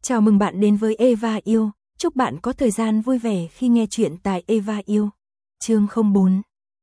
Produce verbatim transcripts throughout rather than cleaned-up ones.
Chào mừng bạn đến với Eva Yêu, chúc bạn có thời gian vui vẻ khi nghe chuyện tại Eva Yêu. Chương không bốn.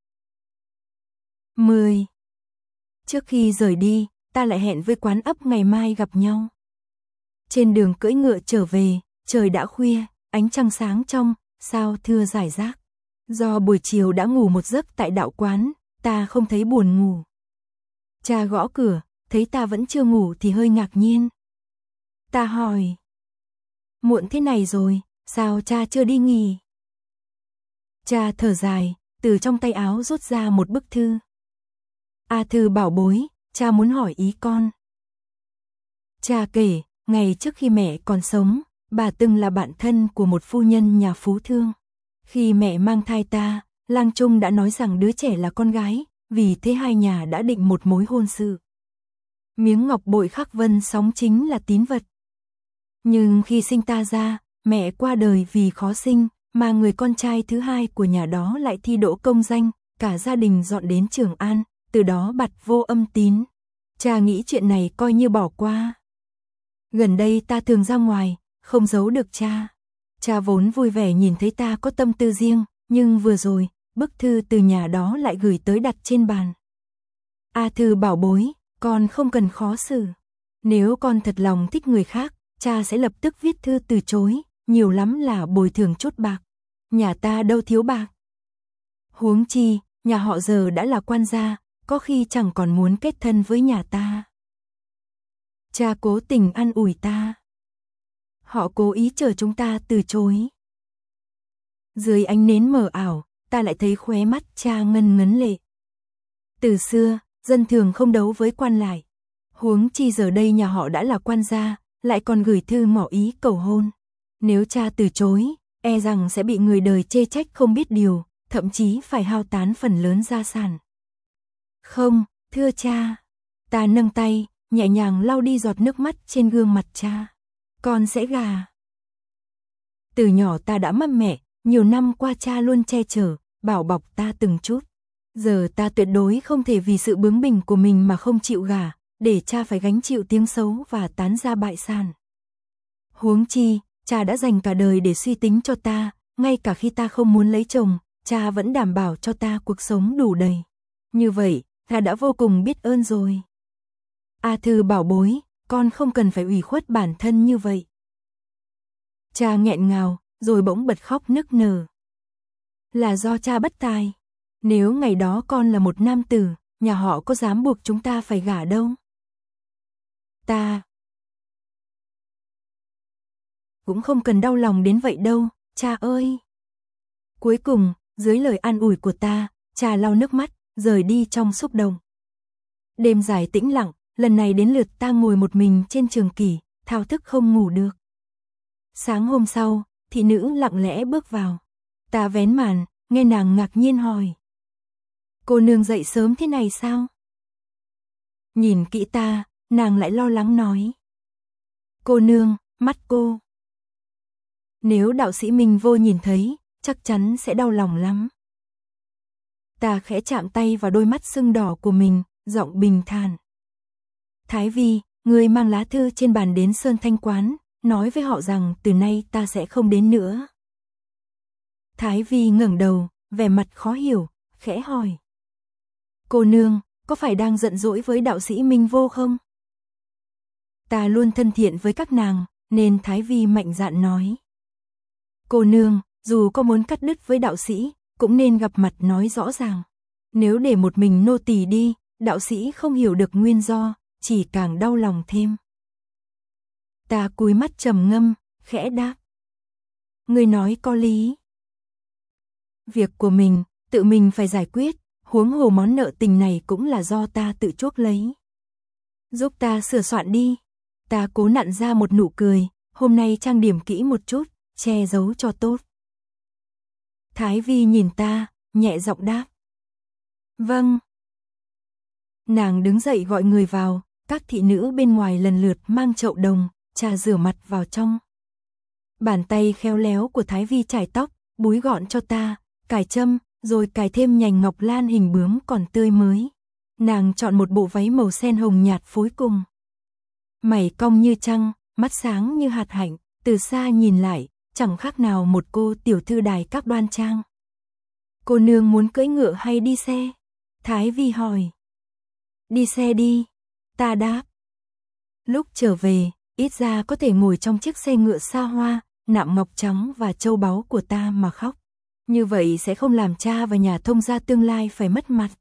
mười. Trước khi rời đi, ta lại hẹn với quán ấp ngày mai gặp nhau. Trên đường cưỡi ngựa trở về, trời đã khuya, ánh trăng sáng trong, sao thưa rải rác. Do buổi chiều đã ngủ một giấc tại đạo quán, ta không thấy buồn ngủ. Cha gõ cửa, thấy ta vẫn chưa ngủ thì hơi ngạc nhiên. Ta hỏi: muộn thế này rồi, sao cha chưa đi nghỉ? Cha thở dài, từ trong tay áo rút ra một bức thư. A Thư bảo bối, cha muốn hỏi ý con. Cha kể, ngày trước khi mẹ còn sống, bà từng là bạn thân của một phu nhân nhà phú thương. Khi mẹ mang thai ta, lang trung đã nói rằng đứa trẻ là con gái, vì thế hai nhà đã định một mối hôn sự. Miếng ngọc bội khắc vân sóng chính là tín vật. Nhưng khi sinh ta ra, mẹ qua đời vì khó sinh, mà người con trai thứ hai của nhà đó lại thi đỗ công danh, cả gia đình dọn đến Trường An, từ đó bặt vô âm tín. Cha nghĩ chuyện này coi như bỏ qua. Gần đây ta thường ra ngoài, không giấu được cha. Cha vốn vui vẻ nhìn thấy ta có tâm tư riêng, nhưng vừa rồi, bức thư từ nhà đó lại gửi tới đặt trên bàn. A Thư bảo bối, con không cần khó xử. Nếu con thật lòng thích người khác, cha sẽ lập tức viết thư từ chối, nhiều lắm là bồi thường chút bạc. Nhà ta đâu thiếu bạc. Huống chi, nhà họ giờ đã là quan gia, có khi chẳng còn muốn kết thân với nhà ta. Cha cố tình an ủi ta. Họ cố ý chờ chúng ta từ chối. Dưới ánh nến mờ ảo, ta lại thấy khóe mắt cha ngân ngấn lệ. Từ xưa, dân thường không đấu với quan lại. Huống chi giờ đây nhà họ đã là quan gia, lại còn gửi thư ngỏ ý cầu hôn. Nếu cha từ chối, e rằng sẽ bị người đời chê trách không biết điều, thậm chí phải hao tán phần lớn gia sản. Không, thưa cha. Ta nâng tay, nhẹ nhàng lau đi giọt nước mắt trên gương mặt cha. Con sẽ gả. Từ nhỏ ta đã mất mẹ, nhiều năm qua cha luôn che chở, bảo bọc ta từng chút. Giờ ta tuyệt đối không thể vì sự bướng bỉnh của mình mà không chịu gả, để cha phải gánh chịu tiếng xấu và tán gia bại sản. Huống chi, cha đã dành cả đời để suy tính cho ta, ngay cả khi ta không muốn lấy chồng, cha vẫn đảm bảo cho ta cuộc sống đủ đầy. Như vậy, ta đã vô cùng biết ơn rồi. A Thư bảo bối, con không cần phải ủy khuất bản thân như vậy. Cha nghẹn ngào, rồi bỗng bật khóc nức nở. Là do cha bất tài. Nếu ngày đó con là một nam tử, nhà họ có dám buộc chúng ta phải gả đâu. Ta cũng không cần đau lòng đến vậy đâu, cha ơi. Cuối cùng, dưới lời an ủi của ta, cha lau nước mắt, rời đi trong xúc động. Đêm dài tĩnh lặng, lần này đến lượt ta ngồi một mình trên trường kỷ, thao thức không ngủ được. Sáng hôm sau, thị nữ lặng lẽ bước vào. Ta vén màn, nghe nàng ngạc nhiên hỏi: cô nương dậy sớm thế này sao? Nhìn kỹ ta, nàng lại lo lắng nói: cô nương, mắt cô. Nếu đạo sĩ Minh Vô nhìn thấy, chắc chắn sẽ đau lòng lắm. Ta khẽ chạm tay vào đôi mắt sưng đỏ của mình, giọng bình thản: Thái Vi, người mang lá thư trên bàn đến Sơn Thanh Quán, nói với họ rằng từ nay ta sẽ không đến nữa. Thái Vi ngẩng đầu, vẻ mặt khó hiểu, khẽ hỏi: cô nương, có phải đang giận dỗi với đạo sĩ Minh Vô không? Ta luôn thân thiện với các nàng, nên Thái Vi mạnh dạn nói: cô nương, dù có muốn cắt đứt với đạo sĩ, cũng nên gặp mặt nói rõ ràng. Nếu để một mình nô tỳ đi, đạo sĩ không hiểu được nguyên do, chỉ càng đau lòng thêm. Ta cúi mắt trầm ngâm, khẽ đáp: người nói có lý. Việc của mình, tự mình phải giải quyết, huống hồ món nợ tình này cũng là do ta tự chuốc lấy. Giúp ta sửa soạn đi. Ta cố nặn ra một nụ cười, hôm nay trang điểm kỹ một chút, che giấu cho tốt. Thái Vi nhìn ta, nhẹ giọng đáp: vâng. Nàng đứng dậy gọi người vào, các thị nữ bên ngoài lần lượt mang chậu đồng, trà rửa mặt vào trong. Bàn tay khéo léo của Thái Vi chải tóc, búi gọn cho ta, cài châm, rồi cài thêm nhành ngọc lan hình bướm còn tươi mới. Nàng chọn một bộ váy màu sen hồng nhạt phối cùng. Mày cong như trăng, mắt sáng như hạt hạnh, từ xa nhìn lại, chẳng khác nào một cô tiểu thư đài các đoan trang. Cô nương muốn cưỡi ngựa hay đi xe? Thái Vi hỏi. Đi xe đi, ta đáp. Lúc trở về, ít ra có thể ngồi trong chiếc xe ngựa xa hoa, nạm ngọc trắng và châu báu của ta mà khóc. Như vậy sẽ không làm cha và nhà thông gia tương lai phải mất mặt.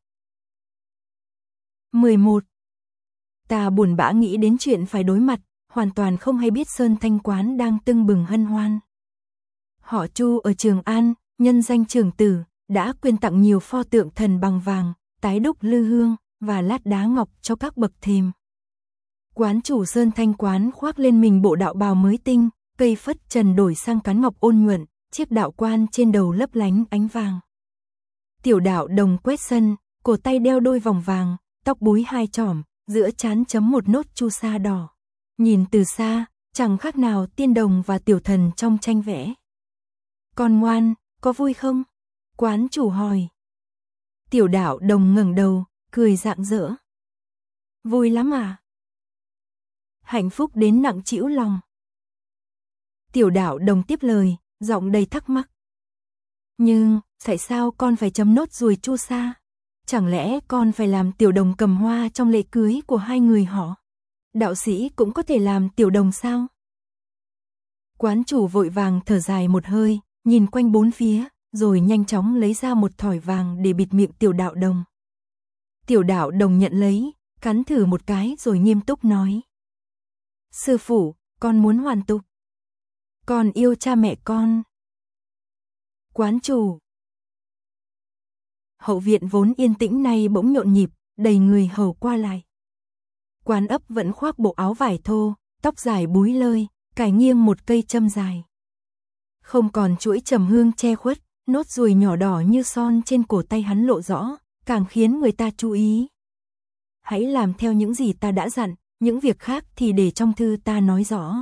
mười một. Ta buồn bã nghĩ đến chuyện phải đối mặt, hoàn toàn không hay biết Sơn Thanh Quán đang tưng bừng hân hoan. Họ Chu ở Trường An, nhân danh trưởng tử, đã quyên tặng nhiều pho tượng thần bằng vàng, tái đúc lư hương và lát đá ngọc cho các bậc thềm. Quán chủ Sơn Thanh Quán khoác lên mình bộ đạo bào mới tinh, cây phất trần đổi sang cán ngọc ôn nhuận, chiếc đạo quan trên đầu lấp lánh ánh vàng. Tiểu đạo đồng quét sân, cổ tay đeo đôi vòng vàng, tóc búi hai chỏm, giữa trán chấm một nốt chu sa đỏ. Nhìn từ xa, chẳng khác nào tiên đồng và tiểu thần trong tranh vẽ. Con ngoan, có vui không? Quán chủ hỏi. Tiểu đạo đồng ngẩng đầu, cười rạng rỡ. Vui lắm à? Hạnh phúc đến nặng trĩu lòng. Tiểu đạo đồng tiếp lời, giọng đầy thắc mắc. Nhưng, tại sao con phải chấm nốt ruồi chu sa? Chẳng lẽ con phải làm tiểu đồng cầm hoa trong lễ cưới của hai người họ? Đạo sĩ cũng có thể làm tiểu đồng sao? Quán chủ vội vàng thở dài một hơi, nhìn quanh bốn phía, rồi nhanh chóng lấy ra một thỏi vàng để bịt miệng tiểu đạo đồng. Tiểu đạo đồng nhận lấy, cắn thử một cái rồi nghiêm túc nói. Sư phụ, con muốn hoàn tục. Con yêu cha mẹ con. Quán chủ. Hậu viện vốn yên tĩnh nay bỗng nhộn nhịp, đầy người hầu qua lại. Quán ấp vẫn khoác bộ áo vải thô, tóc dài búi lơi, cài nghiêng một cây châm dài. Không còn chuỗi trầm hương che khuất, nốt ruồi nhỏ đỏ như son trên cổ tay hắn lộ rõ, càng khiến người ta chú ý. Hãy làm theo những gì ta đã dặn, những việc khác thì để trong thư ta nói rõ.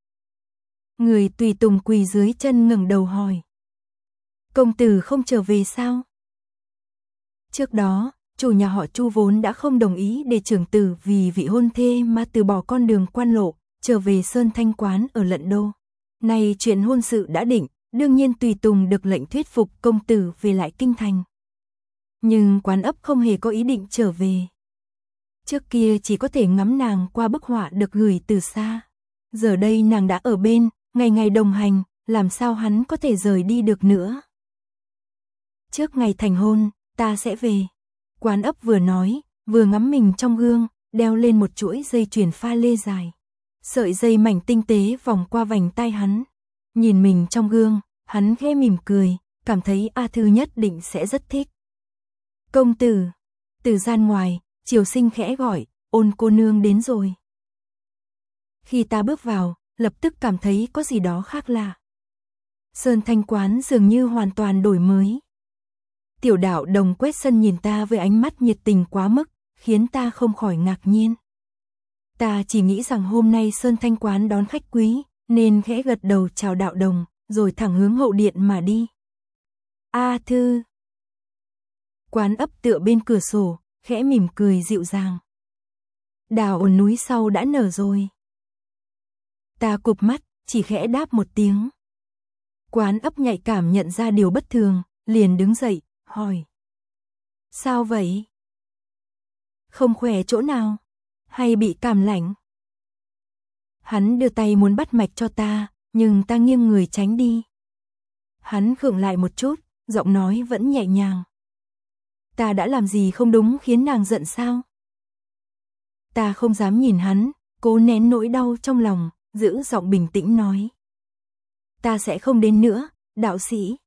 Người tùy tùng quỳ dưới chân ngẩng đầu hỏi. Công tử không trở về sao? Trước đó, chủ nhà họ Chu vốn đã không đồng ý để trưởng tử vì vị hôn thê mà từ bỏ con đường quan lộ, trở về Sơn Thanh Quán ở Lận Đô. Nay chuyện hôn sự đã định, đương nhiên tùy tùng được lệnh thuyết phục công tử về lại kinh thành. Nhưng Quán ấp không hề có ý định trở về. Trước kia chỉ có thể ngắm nàng qua bức họa được gửi từ xa. Giờ đây nàng đã ở bên, ngày ngày đồng hành, làm sao hắn có thể rời đi được nữa. Trước ngày thành hôn, ta sẽ về. Quán ấp vừa nói, vừa ngắm mình trong gương, đeo lên một chuỗi dây chuyền pha lê dài. Sợi dây mảnh tinh tế vòng qua vành tai hắn. Nhìn mình trong gương, hắn khẽ mỉm cười, cảm thấy A Thư nhất định sẽ rất thích. Công tử. Từ gian ngoài, Triều Sinh khẽ gọi, Ôn cô nương đến rồi. Khi ta bước vào, lập tức cảm thấy có gì đó khác lạ. Sơn Thanh Quán dường như hoàn toàn đổi mới. Tiểu đạo đồng quét sân nhìn ta với ánh mắt nhiệt tình quá mức, khiến ta không khỏi ngạc nhiên. Ta chỉ nghĩ rằng hôm nay Sơn Thanh Quán đón khách quý, nên khẽ gật đầu chào đạo đồng, rồi thẳng hướng hậu điện mà đi. A Thư. Quán ấp tựa bên cửa sổ, khẽ mỉm cười dịu dàng. Đào ở núi sau đã nở rồi. Ta cụp mắt, chỉ khẽ đáp một tiếng. Quán ấp nhạy cảm nhận ra điều bất thường, liền đứng dậy, hỏi. Sao vậy? Không khỏe chỗ nào? Hay bị cảm lạnh? Hắn đưa tay muốn bắt mạch cho ta, nhưng ta nghiêng người tránh đi. Hắn khựng lại một chút, giọng nói vẫn nhẹ nhàng. Ta đã làm gì không đúng khiến nàng giận sao? Ta không dám nhìn hắn, cố nén nỗi đau trong lòng, giữ giọng bình tĩnh nói. Ta sẽ không đến nữa, đạo sĩ.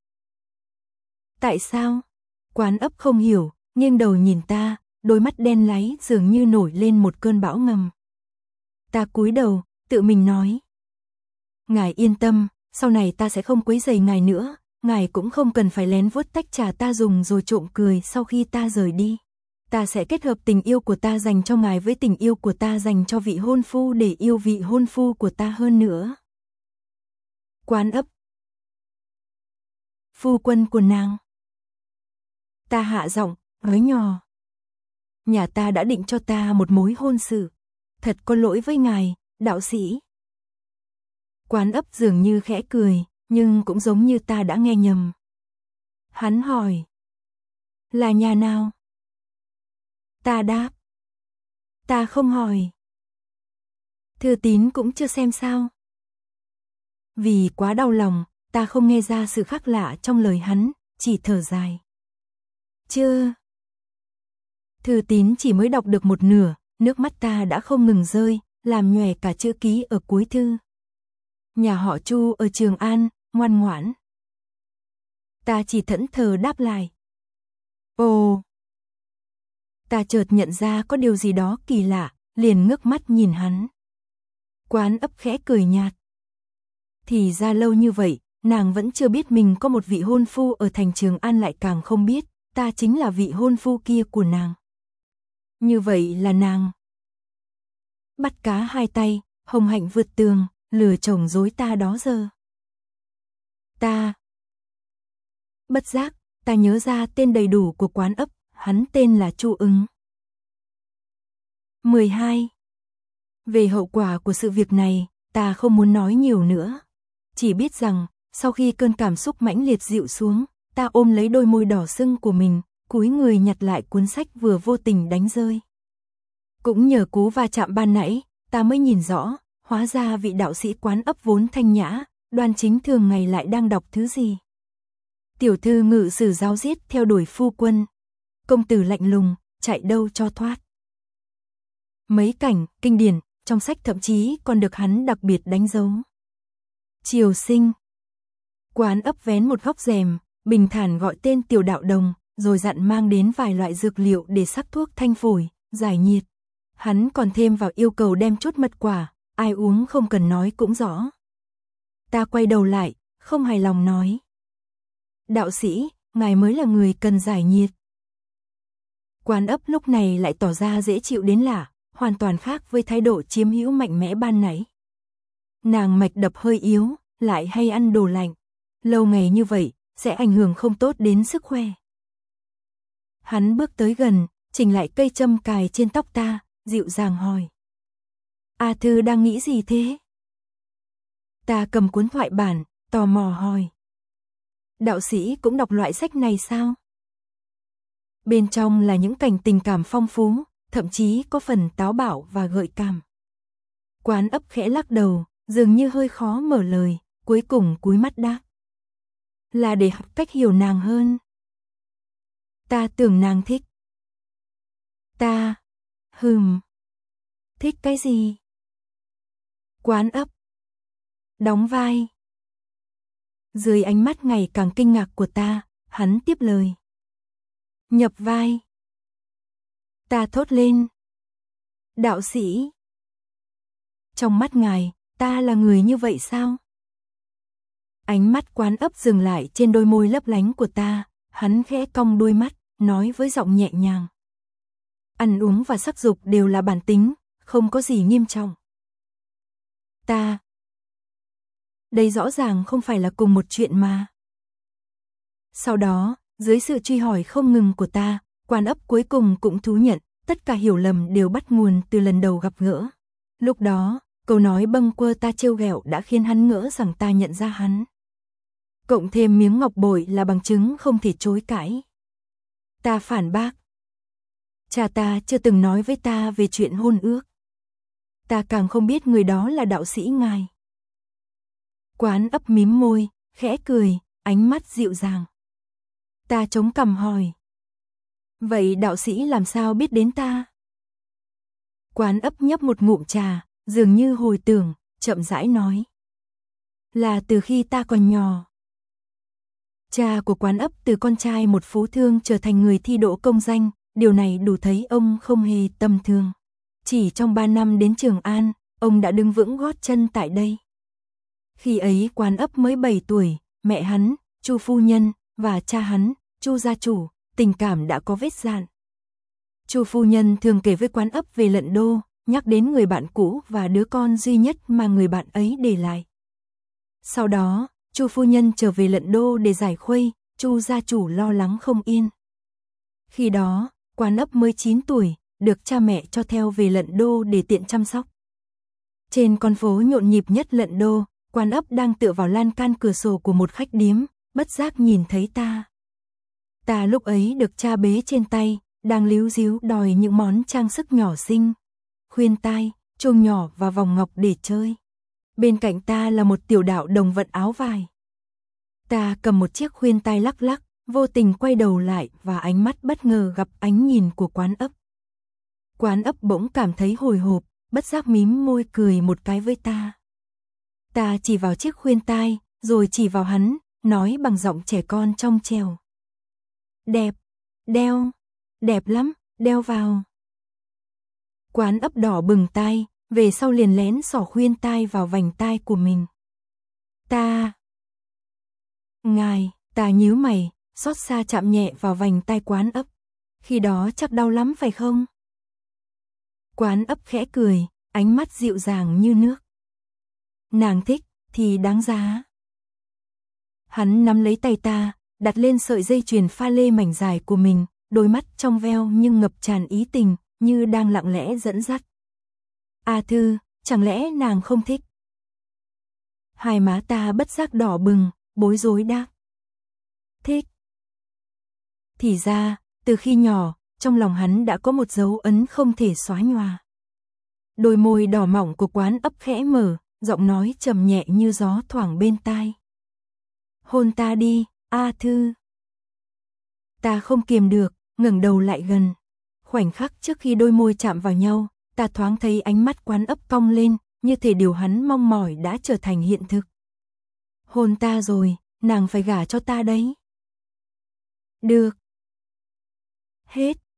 Tại sao? Quán ấp không hiểu, nghiêng đầu nhìn ta, đôi mắt đen láy dường như nổi lên một cơn bão ngầm. Ta cúi đầu, tự mình nói. Ngài yên tâm, sau này ta sẽ không quấy rầy ngài nữa, ngài cũng không cần phải lén vuốt tách trà ta dùng rồi trộm cười sau khi ta rời đi. Ta sẽ kết hợp tình yêu của ta dành cho ngài với tình yêu của ta dành cho vị hôn phu để yêu vị hôn phu của ta hơn nữa. Quán ấp. Phu quân của nàng. Ta hạ giọng, nói nhỏ. Nhà ta đã định cho ta một mối hôn sự. Thật có lỗi với ngài, đạo sĩ. Quán ấp dường như khẽ cười, nhưng cũng giống như ta đã nghe nhầm. Hắn hỏi. Là nhà nào? Ta đáp. Ta không hỏi. Thư tín cũng chưa xem sao? Vì quá đau lòng, ta không nghe ra sự khác lạ trong lời hắn, chỉ thở dài. Chưa. Thư tín chỉ mới đọc được một nửa, nước mắt ta đã không ngừng rơi, làm nhòe cả chữ ký ở cuối thư. Nhà họ Chu ở Trường An, ngoan ngoãn. Ta chỉ thẫn thờ đáp lại. Ồ. Ta chợt nhận ra có điều gì đó kỳ lạ, liền ngước mắt nhìn hắn. Quán ấp khẽ cười nhạt. Thì ra lâu như vậy, nàng vẫn chưa biết mình có một vị hôn phu ở thành Trường An, lại càng không biết, ta chính là vị hôn phu kia của nàng. Như vậy là nàng. Bắt cá hai tay, hồng hạnh vượt tường, lừa chồng dối ta đó giờ. Ta. Bất giác, ta nhớ ra tên đầy đủ của quán ấp, hắn tên là Chu Ứng. mười hai. Về hậu quả của sự việc này, ta không muốn nói nhiều nữa. Chỉ biết rằng, sau khi cơn cảm xúc mãnh liệt dịu xuống, ta ôm lấy đôi môi đỏ sưng của mình, cúi người nhặt lại cuốn sách vừa vô tình đánh rơi. Cũng nhờ cú va chạm ban nãy, ta mới nhìn rõ, hóa ra vị đạo sĩ quán ấp vốn thanh nhã, đoan chính thường ngày lại đang đọc thứ gì. Tiểu thư ngự sử giáo giết theo đuổi phu quân. Công tử lạnh lùng, chạy đâu cho thoát. Mấy cảnh, kinh điển, trong sách thậm chí còn được hắn đặc biệt đánh dấu. Triều sinh. Quán ấp vén một góc rèm, bình thản gọi tên Tiểu Đạo Đồng, rồi dặn mang đến vài loại dược liệu để sắc thuốc thanh phổi, giải nhiệt. Hắn còn thêm vào yêu cầu đem chút mật quả, ai uống không cần nói cũng rõ. Ta quay đầu lại, không hài lòng nói. Đạo sĩ, ngài mới là người cần giải nhiệt. Quán ấp lúc này lại tỏ ra dễ chịu đến lạ, hoàn toàn khác với thái độ chiếm hữu mạnh mẽ ban nãy. Nàng mạch đập hơi yếu, lại hay ăn đồ lạnh. Lâu ngày như vậy, sẽ ảnh hưởng không tốt đến sức khỏe. Hắn bước tới gần, chỉnh lại cây châm cài trên tóc ta, dịu dàng hỏi. A Thư đang nghĩ gì thế? Ta cầm cuốn thoại bản, tò mò hỏi. Đạo sĩ cũng đọc loại sách này sao? Bên trong là những cảnh tình cảm phong phú, thậm chí có phần táo bạo và gợi cảm. Quán ấp khẽ lắc đầu, dường như hơi khó mở lời, cuối cùng cúi mắt đáp. Là để học cách hiểu nàng hơn. Ta tưởng nàng thích. Ta, hừm. Thích cái gì? Quán ấp. Đóng vai. Dưới ánh mắt ngày càng kinh ngạc của ta, hắn tiếp lời. Nhập vai. Ta thốt lên. Đạo sĩ. Trong mắt ngài, ta là người như vậy sao? Ánh mắt quán ấp dừng lại trên đôi môi lấp lánh của ta, hắn khẽ cong đôi mắt, nói với giọng nhẹ nhàng. Ăn uống và sắc dục đều là bản tính, không có gì nghiêm trọng. Ta. Đây rõ ràng không phải là cùng một chuyện mà. Sau đó, dưới sự truy hỏi không ngừng của ta, quán ấp cuối cùng cũng thú nhận, tất cả hiểu lầm đều bắt nguồn từ lần đầu gặp gỡ. Lúc đó, câu nói bâng quơ ta trêu ghẹo đã khiến hắn ngỡ rằng ta nhận ra hắn. Cộng thêm miếng ngọc bội là bằng chứng không thể chối cãi. Ta phản bác. Cha ta chưa từng nói với ta về chuyện hôn ước. Ta càng không biết người đó là đạo sĩ ngài. Quán ấp mím môi, khẽ cười, ánh mắt dịu dàng. Ta chống cằm hỏi. Vậy đạo sĩ làm sao biết đến ta? Quán ấp nhấp một ngụm trà, dường như hồi tưởng, chậm rãi nói. Là từ khi ta còn nhỏ. Cha của quán ấp từ con trai một phú thương trở thành người thi đỗ công danh, điều này đủ thấy ông không hề tầm thường. Chỉ trong ba năm đến Trường An, ông đã đứng vững gót chân tại đây. Khi ấy quán ấp mới bảy tuổi, mẹ hắn, Chu phu nhân, và cha hắn, Chu gia chủ, tình cảm đã có vết rạn. Chu phu nhân thường kể với quán ấp về Lận Đô, nhắc đến người bạn cũ và đứa con duy nhất mà người bạn ấy để lại. Sau đó, Chu phu nhân trở về Lận Đô để giải khuây, Chu gia chủ lo lắng không yên. Khi đó, quán ấp mới chín tuổi, được cha mẹ cho theo về Lận Đô để tiện chăm sóc. Trên con phố nhộn nhịp nhất Lận Đô, Quán ấp đang tựa vào lan can cửa sổ của một khách điếm, bất giác nhìn thấy ta. Ta lúc ấy được cha bế trên tay, đang líu ríu đòi những món trang sức nhỏ xinh, khuyên tai, chuông nhỏ và vòng ngọc để chơi. Bên cạnh ta là một tiểu đạo đồng vận áo vải. Ta cầm một chiếc khuyên tai lắc lắc, vô tình quay đầu lại và ánh mắt bất ngờ gặp ánh nhìn của Quán ấp. Quán ấp bỗng cảm thấy hồi hộp, bất giác mím môi cười một cái với ta. Ta chỉ vào chiếc khuyên tai, rồi chỉ vào hắn, nói bằng giọng trẻ con trong trẻo. Đẹp, đeo, đẹp lắm, đeo vào. Quán ấp đỏ bừng tai, về sau liền lén xỏ khuyên tai vào vành tai của mình. Ta... Ngài, ta nhíu mày, xót xa chạm nhẹ vào vành tai Quán ấp. Khi đó chắc đau lắm phải không? Quán ấp khẽ cười, ánh mắt dịu dàng như nước. Nàng thích, thì đáng giá. Hắn nắm lấy tay ta, đặt lên sợi dây chuyền pha lê mảnh dài của mình, đôi mắt trong veo nhưng ngập tràn ý tình, như đang lặng lẽ dẫn dắt. A Thư, chẳng lẽ nàng không thích? Hai má ta bất giác đỏ bừng, bối rối đáp. Thích. Thì ra, từ khi nhỏ, trong lòng hắn đã có một dấu ấn không thể xóa nhòa. Đôi môi đỏ mỏng của Quán ấp khẽ mở, giọng nói trầm nhẹ như gió thoảng bên tai. Hôn ta đi, A Thư. Ta không kiềm được, ngẩng đầu lại gần. Khoảnh khắc trước khi đôi môi chạm vào nhau, ta thoáng thấy ánh mắt Quán ấp cong lên, như thể điều hắn mong mỏi đã trở thành hiện thực. Hôn ta rồi, nàng phải gả cho ta đấy. Được. Hết.